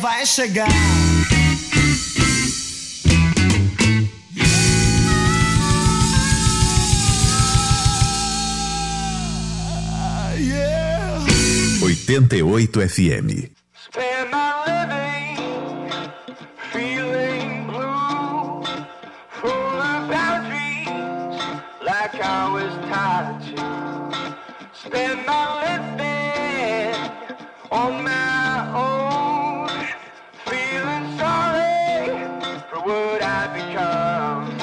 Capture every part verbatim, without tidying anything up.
vai chegar. oitenta e oito F M. Spend my living feeling blue, full of dreams like I was tied to. Spend my living on my own, feeling sorry for what I've become.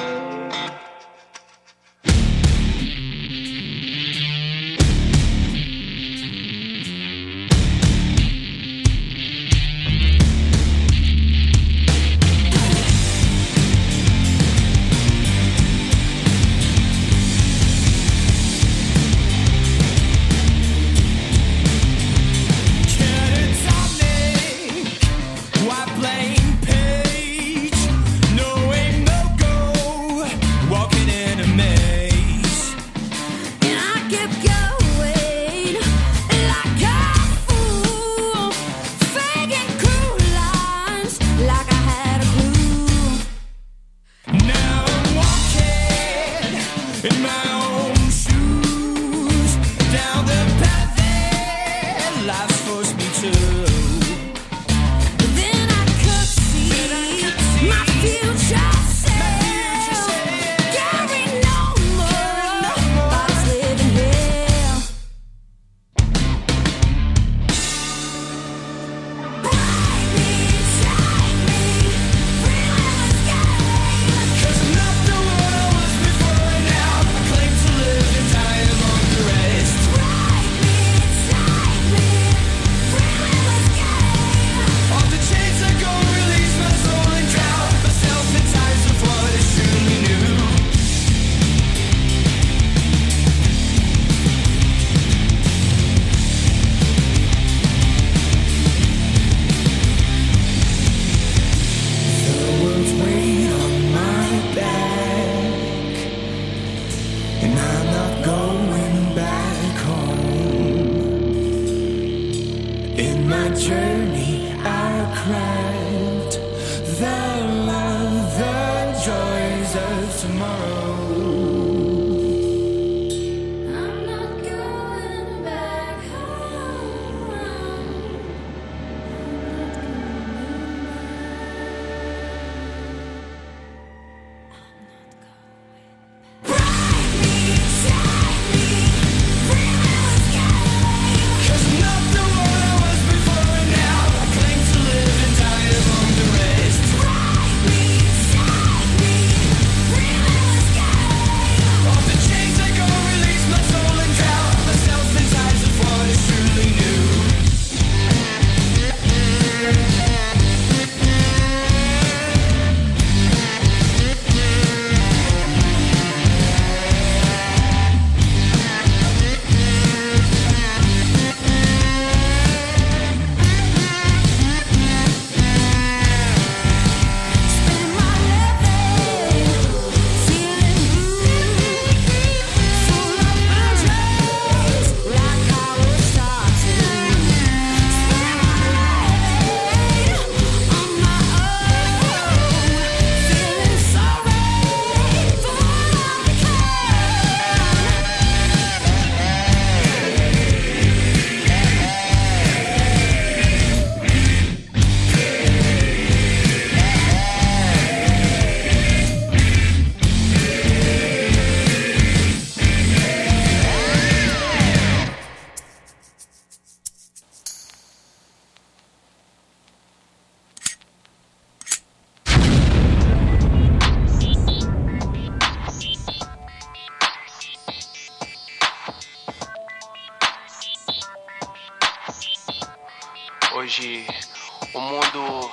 Hoje o mundo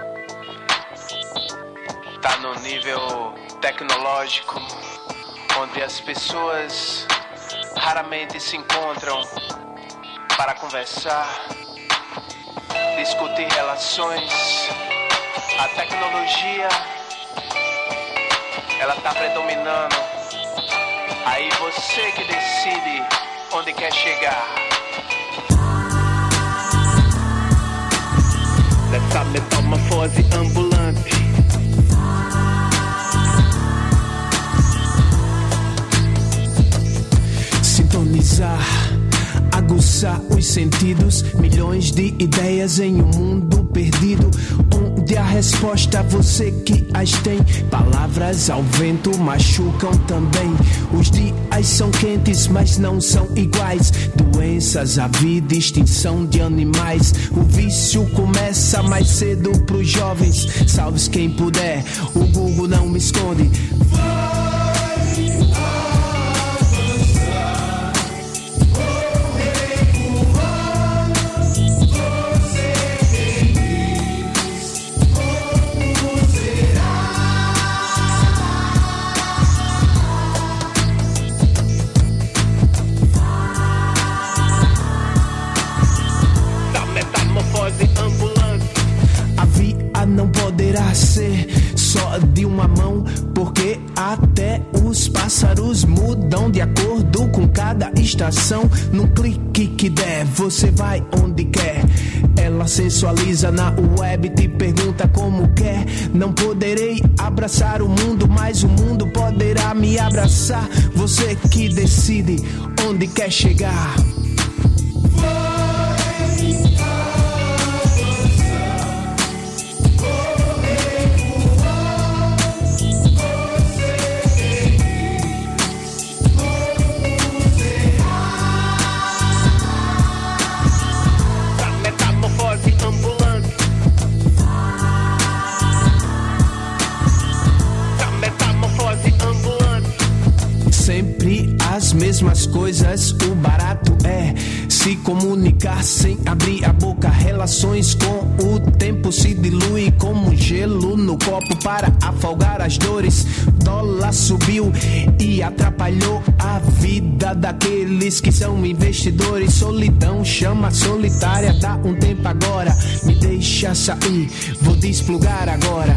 tá no nível tecnológico onde as pessoas raramente se encontram para conversar, discutir relações. A tecnologia, ela tá predominando. Aí você que decide onde quer chegar. Let's stop Metamorfose ambulante. Sintonizar, aguçar os sentidos, milhões de ideias em um mundo perdido, onde a resposta você que as tem. Palavras ao vento machucam também. Os dias são quentes, mas não são iguais. Doenças, a vida, extinção de animais. O vício começa mais cedo pros jovens. Salve quem puder, o Google não me esconde. Ser só de uma mão, porque até os pássaros mudam de acordo com cada estação. Num clique que der, você vai onde quer. Ela sensualiza na web, te pergunta como quer. Não poderei abraçar o mundo, mas o mundo poderá me abraçar. Você que decide onde quer chegar. Sempre as mesmas coisas, o barato é se comunicar sem abrir a boca. Relações com o tempo se dilui como gelo no copo para afogar as dores. Dólar subiu e atrapalhou a vida daqueles que são investidores. Solidão chama solitária, dá um tempo agora. Me deixa sair, vou desplugar agora.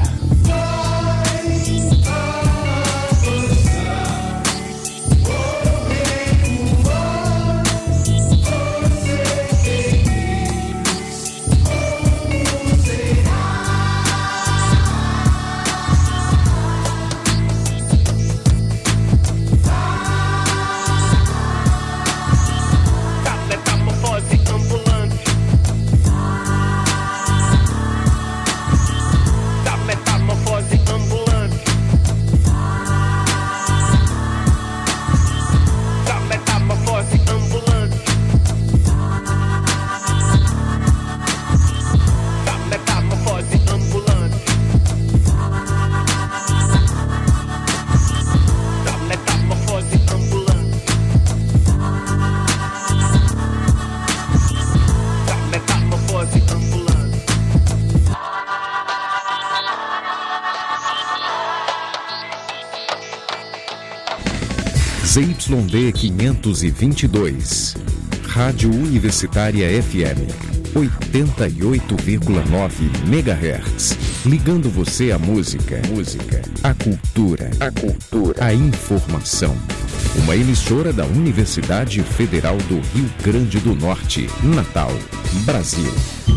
Z Y D quinhentos e vinte e dois, Rádio Universitária F M, oitenta e oito vírgula nove megahertz, ligando você à música, música, à cultura, a cultura, à informação. Uma emissora da Universidade Federal do Rio Grande do Norte, Natal, Brasil.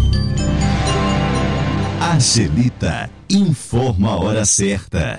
Angelita informa a hora certa.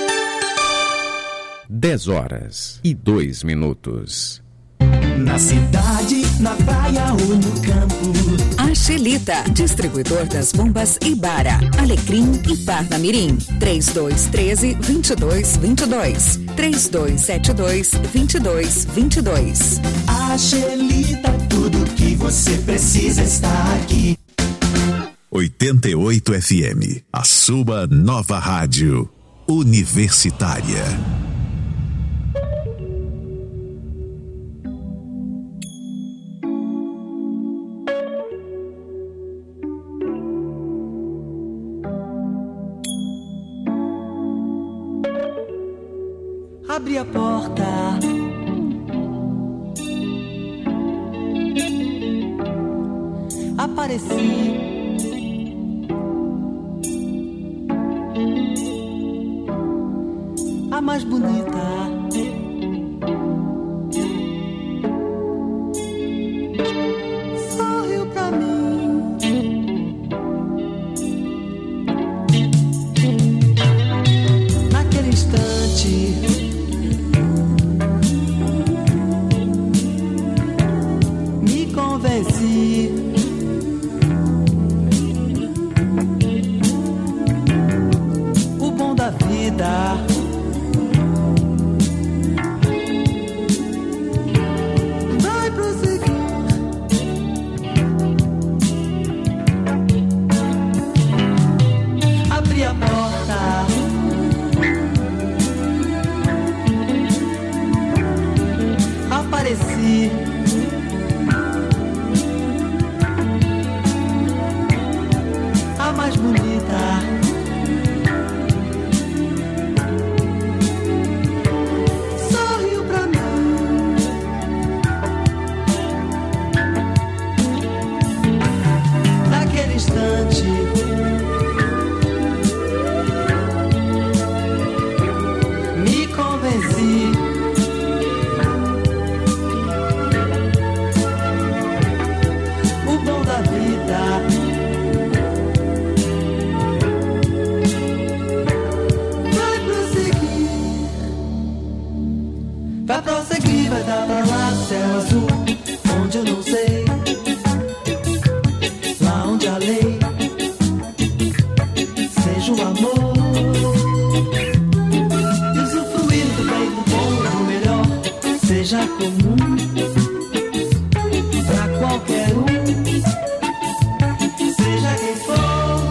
dez horas e dois minutos. Na cidade, na praia ou no campo. Angelita, distribuidor das bombas Ibara, Alecrim e Parnamirim. três dois um três, dois dois dois dois. três dois sete dois, dois dois dois dois. Angelita, tudo que você precisa está aqui. oitenta e oito F M, a sua nova rádio universitária. Abre a porta. Apareci. A mais bonita. Sorriu pra mim. apareci. O bom da vida vai prosseguir. Abri a porta, apareci. A mais bonita, sorriu pra mim. Naquele instante me convenci. O bom da vida vai prosseguir. Vai prosseguir, vai dar pra lá céu azul, onde eu não sei. Lá onde a lei seja o amor. Usufruir do bem, do bom, do melhor, seja comum pra qualquer um, seja quem for.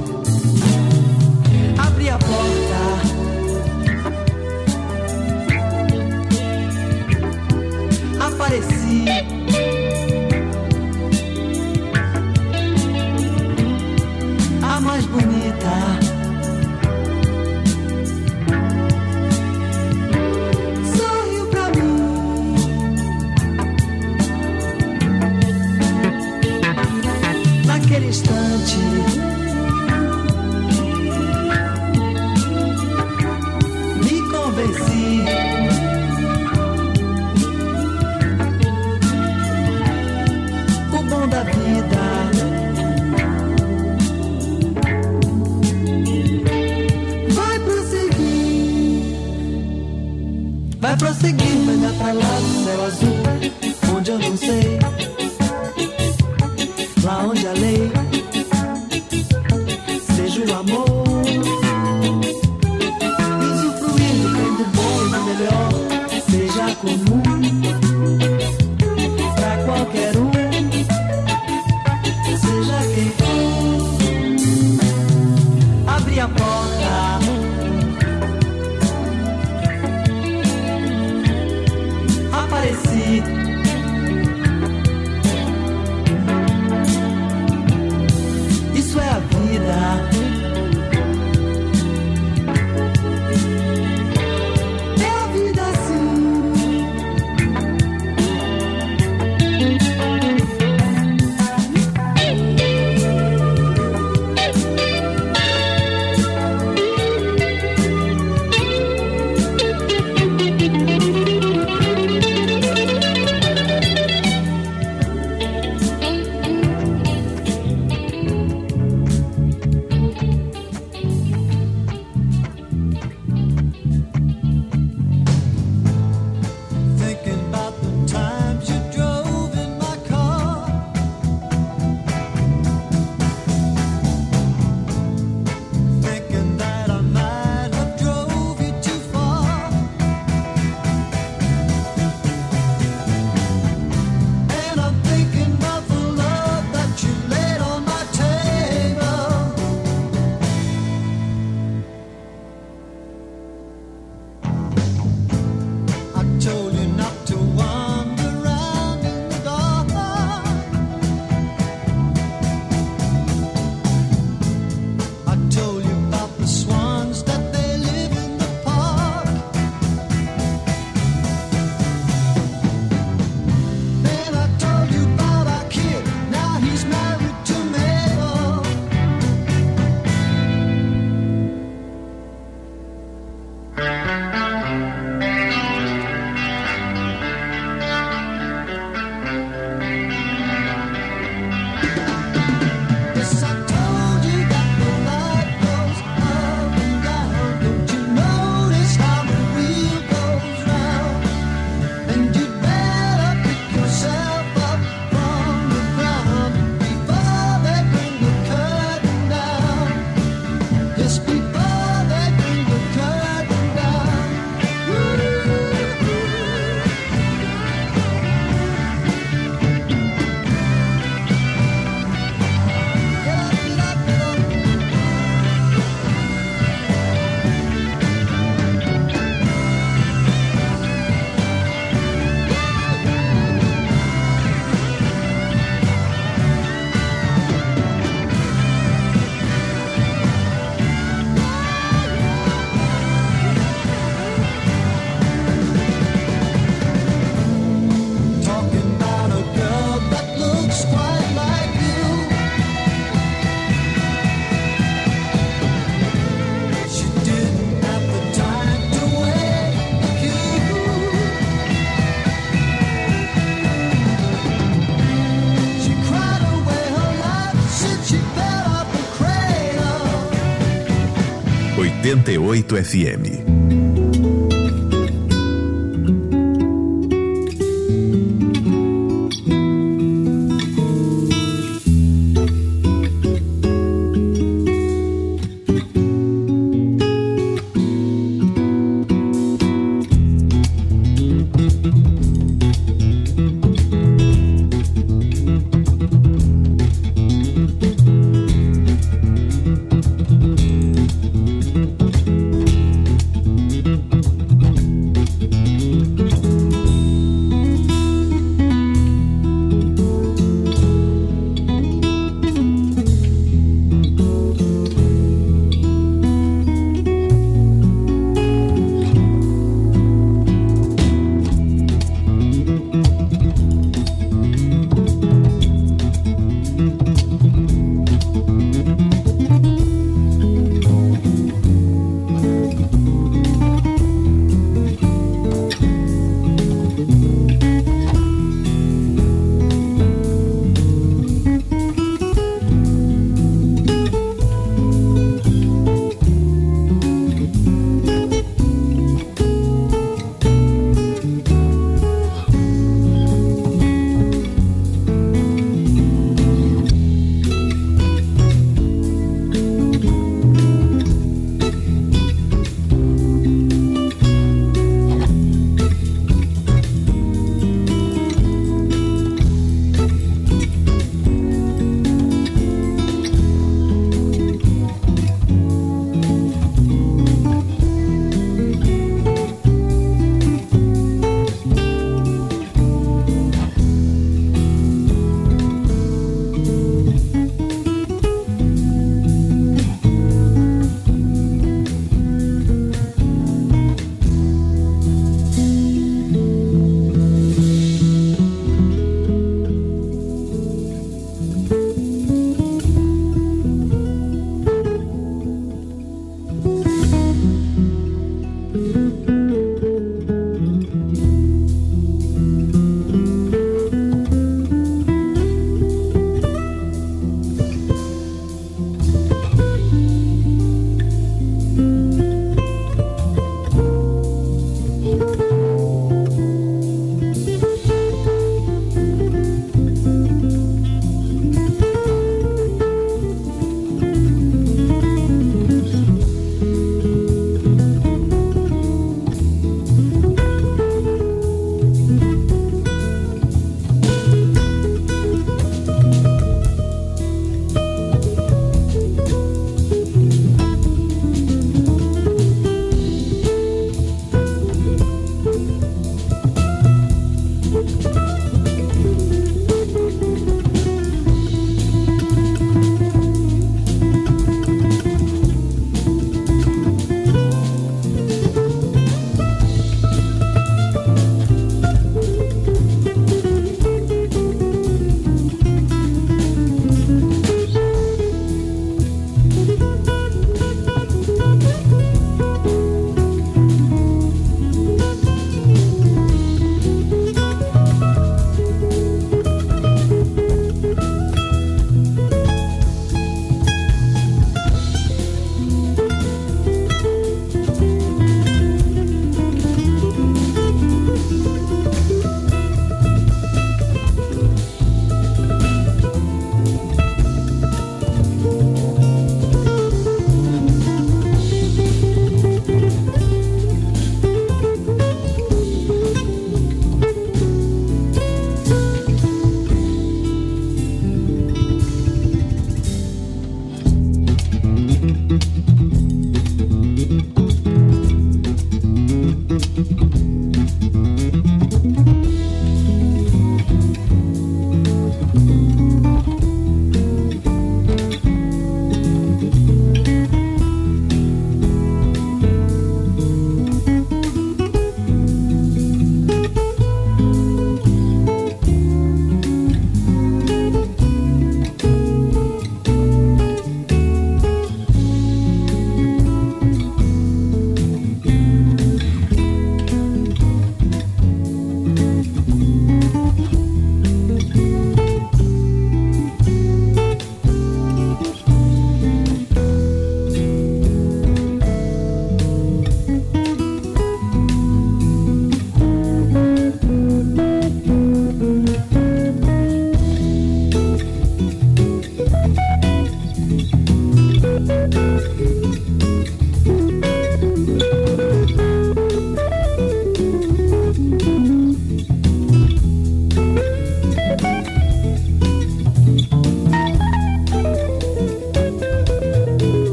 Abri a porta, apareci. A mais bonita, sorriu pra mim. Naquele instante me convenci. O bom da vida vai prosseguir. Vai prosseguir, vai dar pra lá do céu azul, onde eu não sei. Lá onde a lei seja o amor. Usufruir do bem, do bom e do melhor, seja comum pra qualquer um, seja quem for. Abri a porta, apareci. Isso é a vida. noventa e oito F M.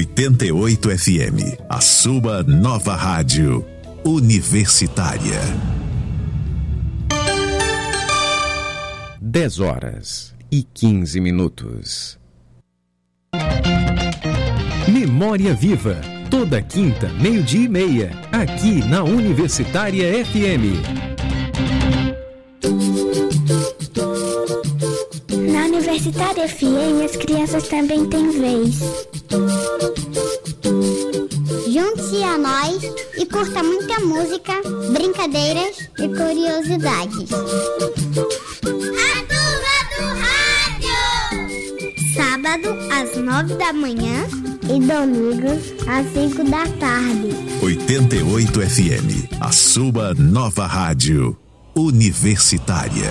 oitenta e oito F M, a sua nova rádio universitária. dez horas e quinze minutos. Memória Viva, toda quinta, meio-dia e meia, aqui na Universitária F M. Na Universitária F M, as crianças também têm vez. Junte-se a nós e curta muita música, brincadeiras e curiosidades. A turma do rádio! Sábado, às nove da manhã e domingo, às cinco da tarde. oitenta e oito F M, a sua nova rádio universitária.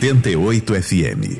oitenta e oito F M.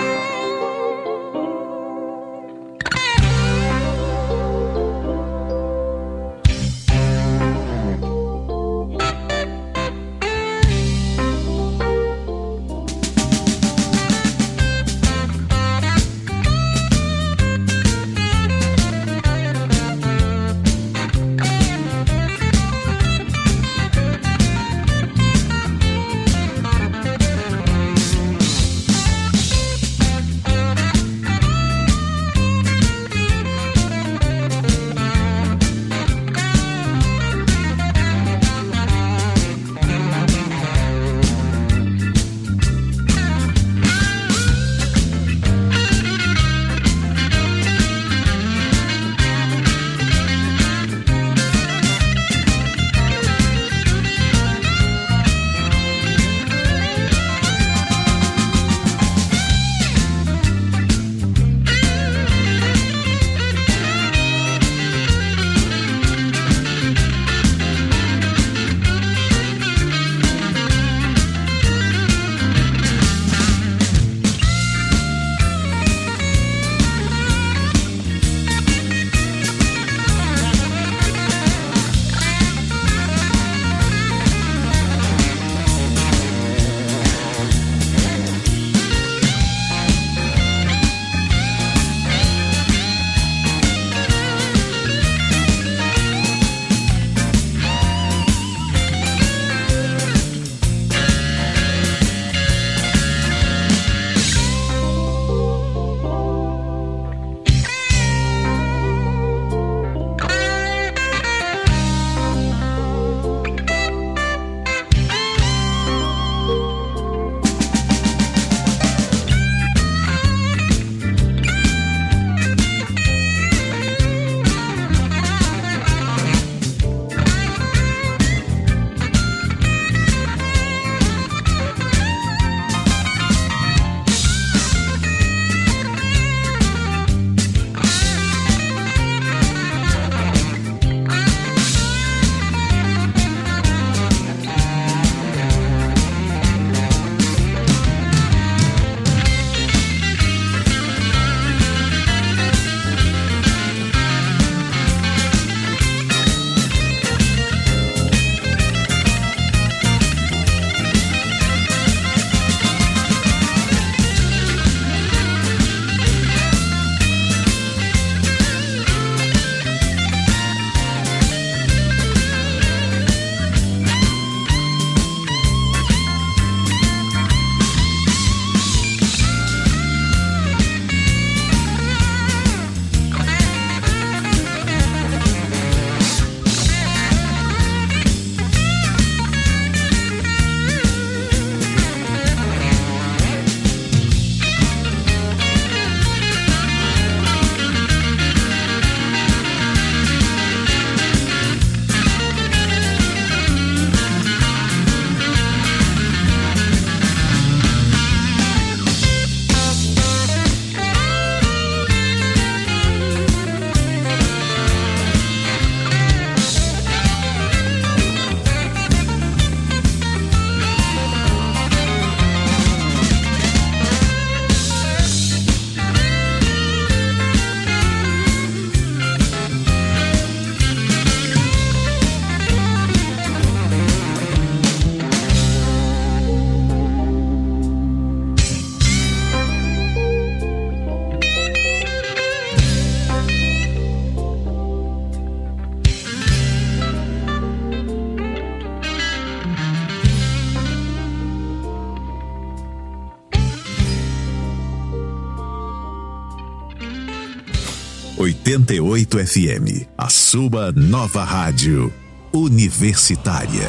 oitenta e oito F M, a sua nova rádio universitária.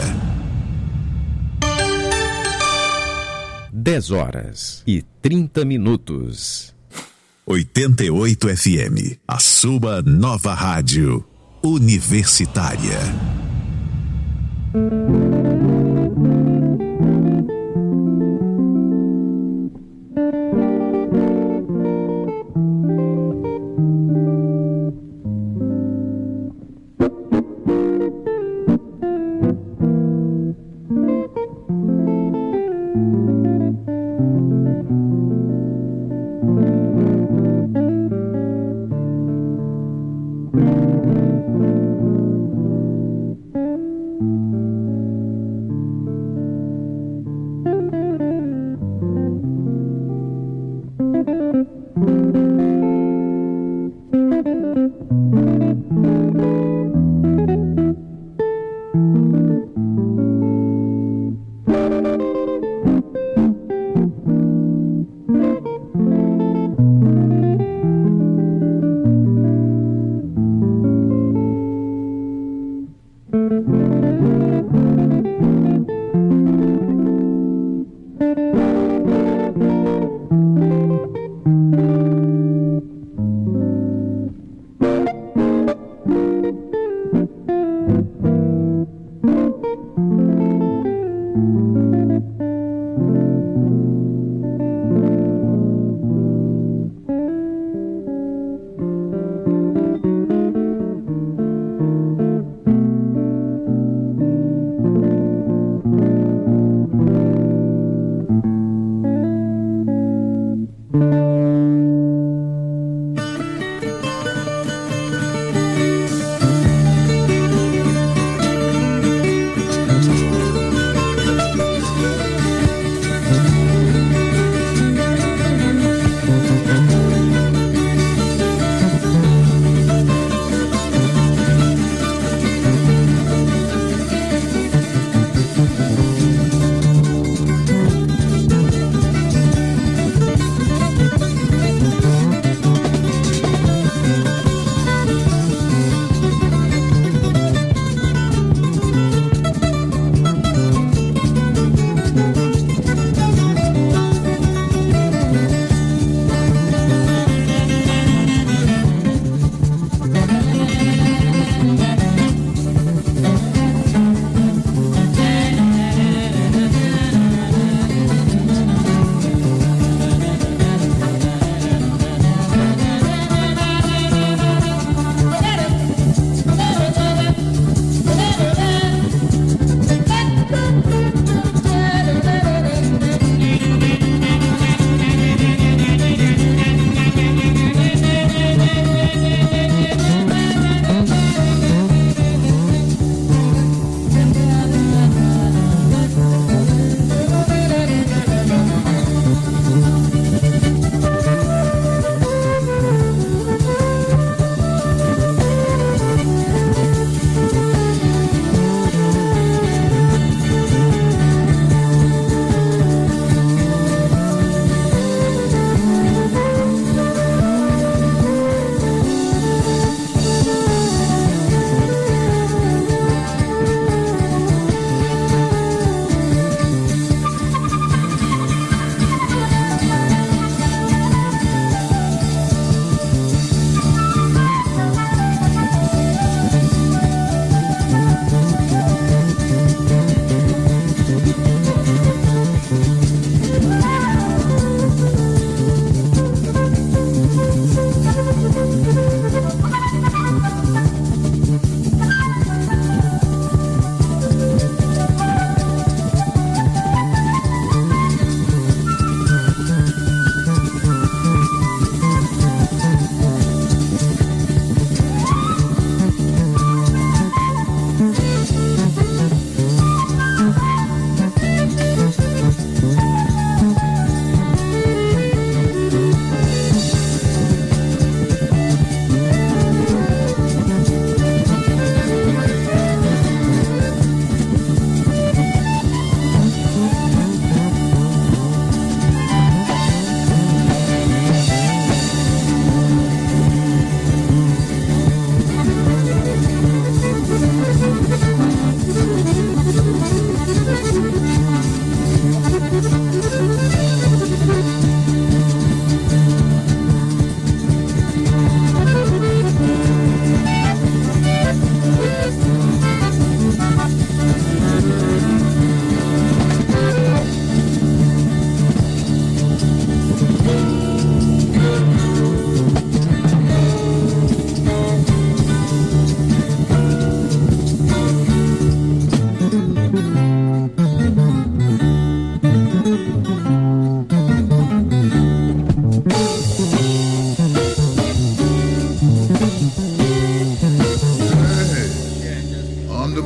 dez horas e trinta minutos. oitenta e oito F M, a sua nova rádio universitária.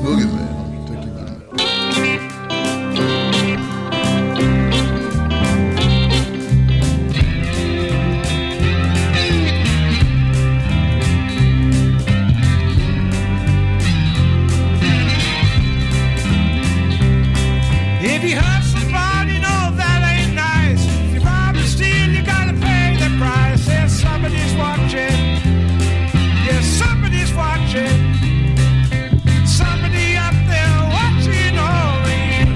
boogie, man. Take you out. If you hurt somebody, no, that ain't nice. If you rob and steal, you gotta pay the price. There's somebody's watching. Yes, somebody's watching. Somebody up there watching over you.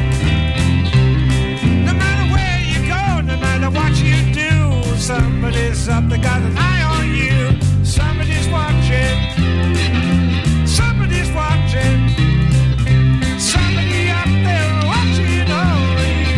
No matter where you go, no matter what you do, somebody's up there, got an eye on you. Somebody's watching. Somebody's watching. Somebody up there watching over you.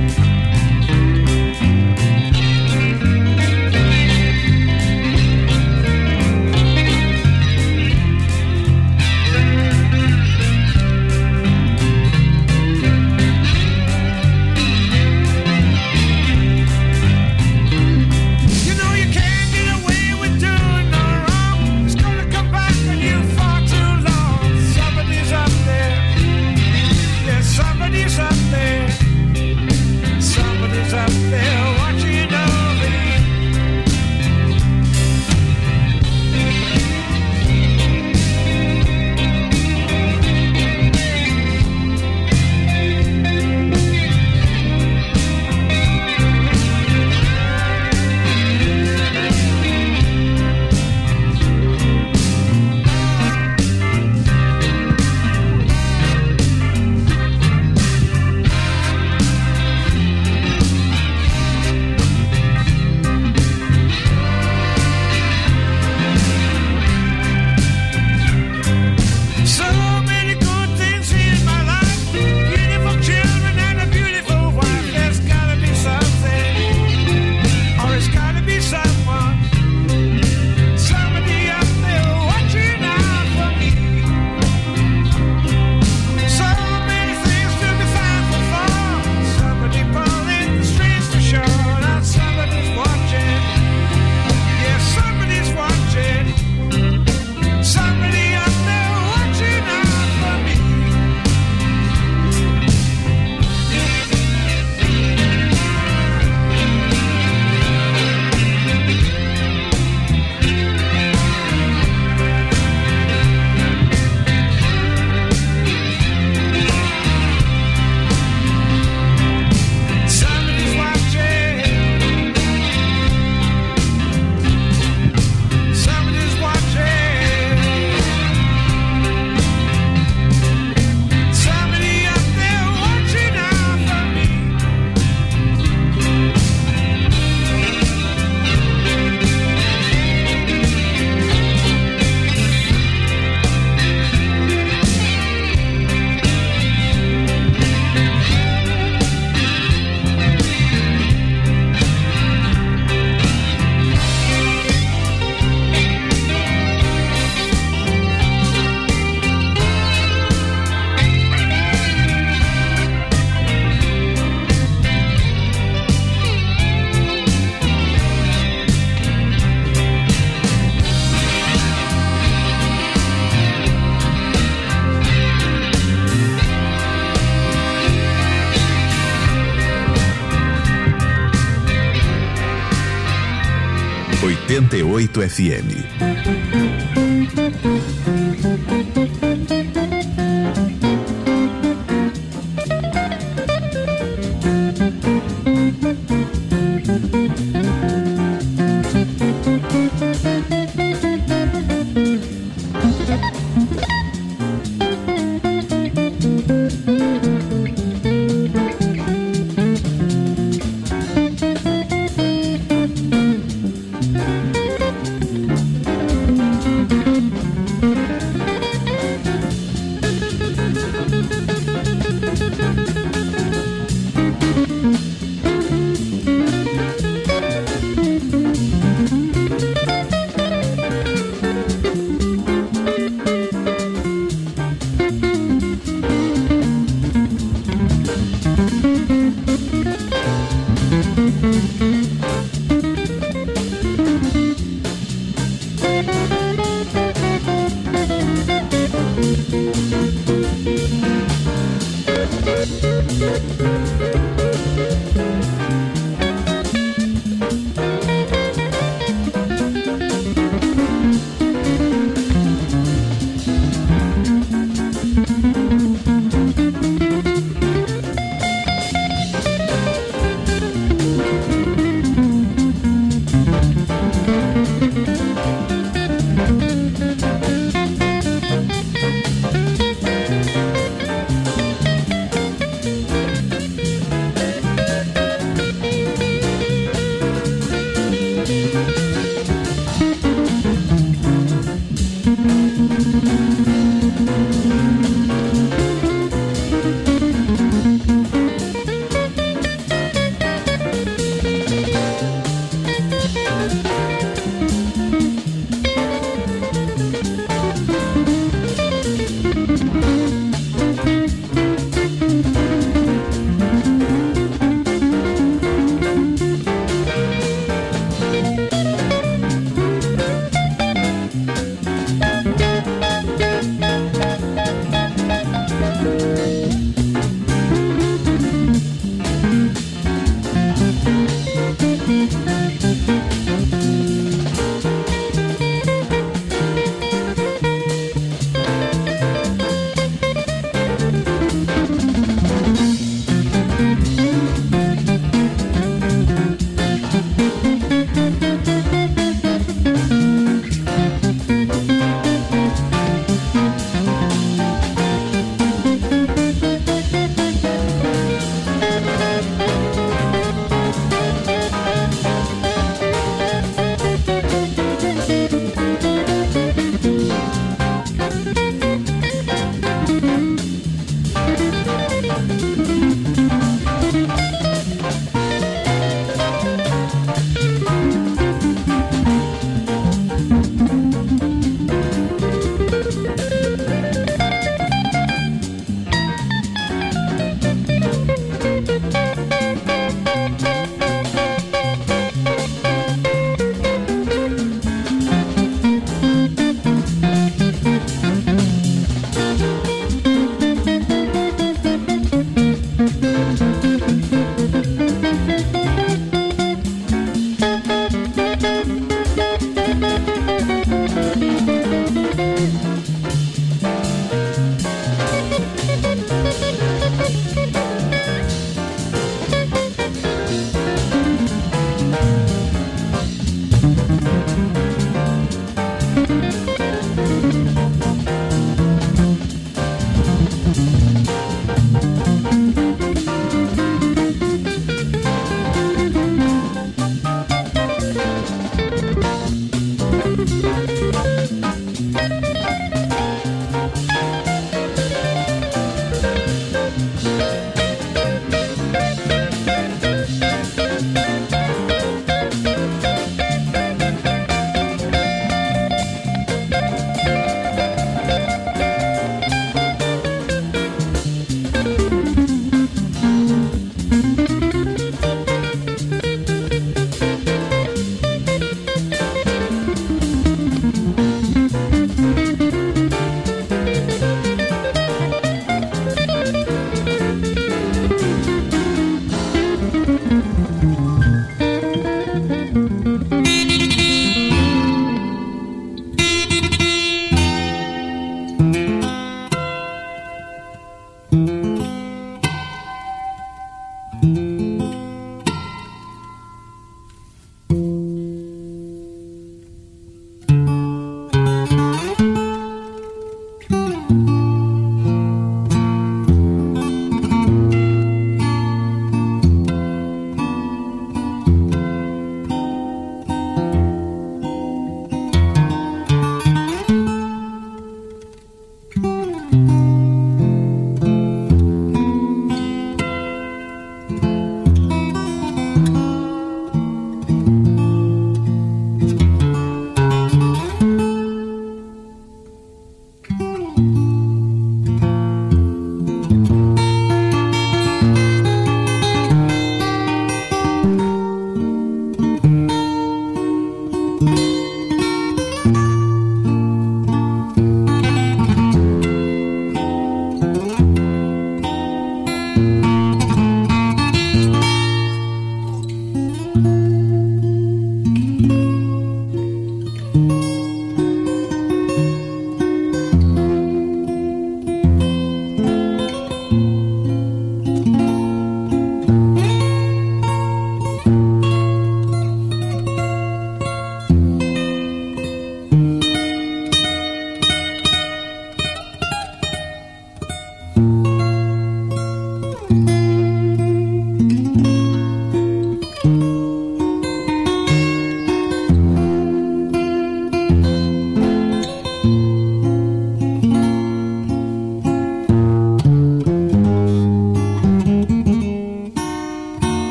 You know you can't get away with doing no wrong. It's gonna come back on you far too long. Somebody's up there. There's somebody's up there. Somebody's up there watching over you. So many good things in my life. Beautiful children and a beautiful wife. There's gotta be something, or it's gotta be someone. Somebody up there watching out for me. So many things to be thankful for. Somebody pulling the strings to show that somebody's watching. Yes, somebody's watching. Somebody up there watching out for me. Somebody's watching. Somebody's watching. Somebody up there watching out for me. oitenta e oito F M.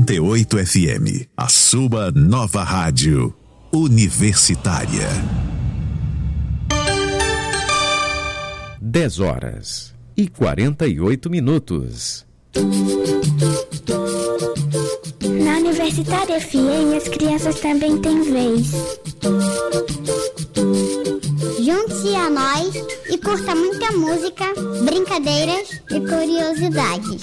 oitenta e oito F M, a sua nova rádio universitária. dez horas e quarenta e oito minutos. Na Universitária F M, as crianças também têm vez. Junte-se a nós e curta muita música, brincadeiras e curiosidades.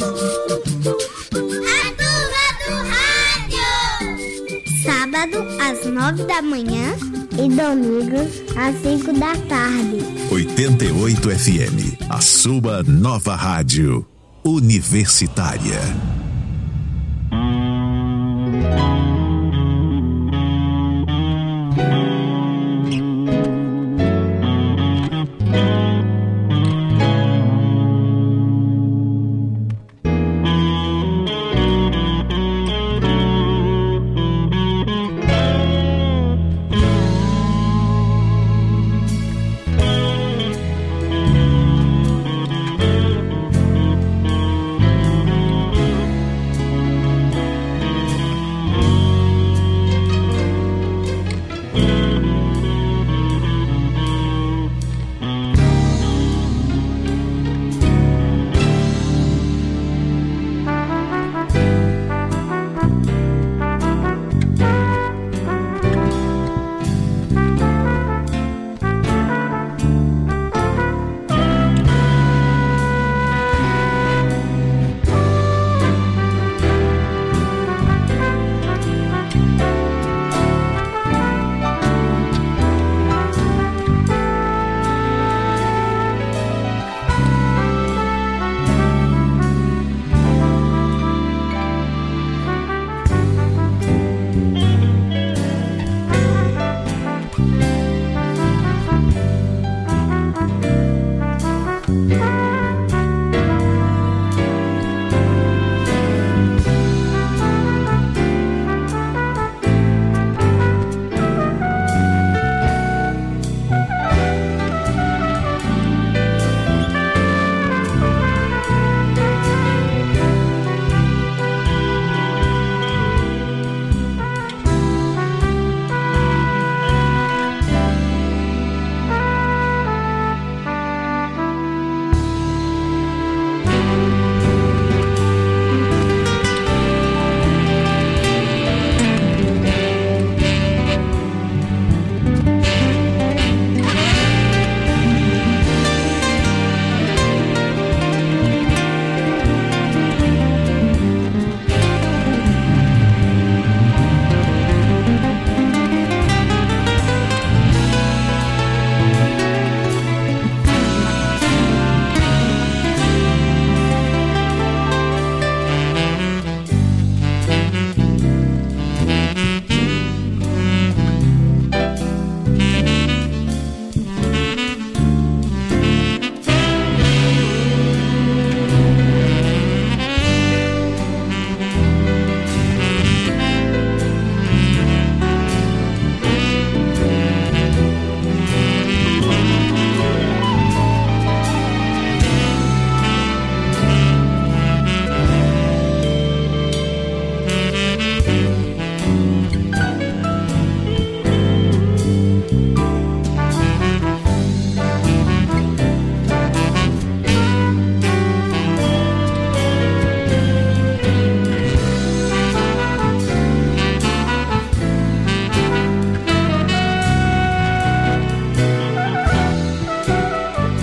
A Turma do Rádio! Sábado, às nove da manhã e domingo, às cinco da tarde. oitenta e oito F M, a sua nova rádio universitária.